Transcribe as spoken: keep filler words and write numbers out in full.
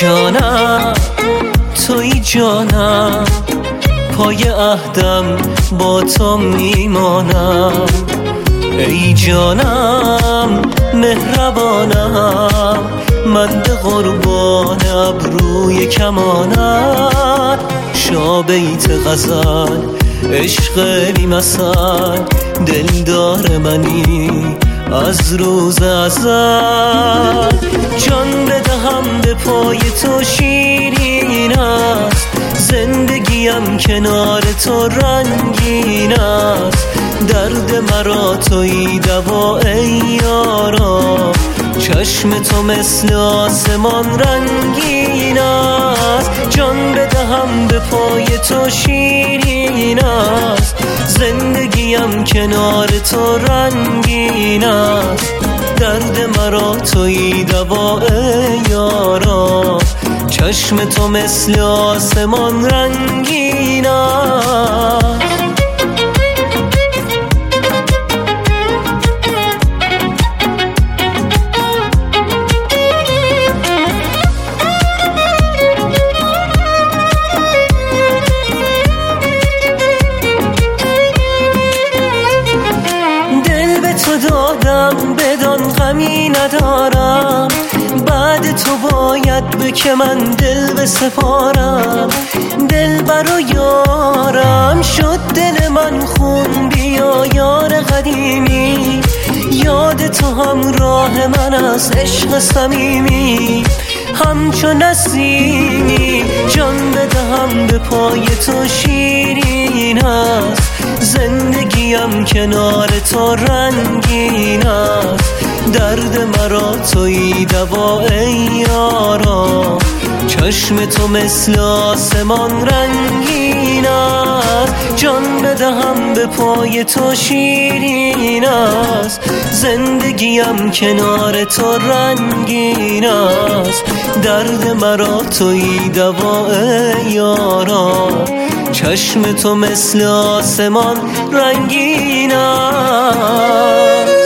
جانم توی جانم، پای عهدم با تو میمانم. ای جانم مهربانم، من به قربان ابروی کمانت. شابیت غزل عشق بی مثل، دلدار منی از روز ازل. جان بدهم به پای تو شیرین است، زندگیم کنار تو رنگین است. درد مرا تویی دوا ای یارا، چشم تو مثل آسمان رنگین است. جان بدهم به پای تو شیرین است، زندگیم کنار تو رنگین است. درد مرا تویی دوا ای یارا، چشم تو مثل آسمان رنگین است. تو دادم بدان غمی ندارم، بعد تو باید به که من دل بسپارم. دل برا یارم شد دل من خون، بیا یار قدیمی، یاد تو همراه من از عشق صمیمی. همچو نسیمی جان بدهم به پای تو شیرین است، زندگیم کنار تو رنگین است. درد مرا تویی دوا ای یارا، چشم تو مثل آسمان رنگین است. جان بدهم به پای تو شیرین است، زندگیم کنار تو رنگین است. درد مرا تویی دوا ای یارا، چشم تو مثل آسمان رنگین است.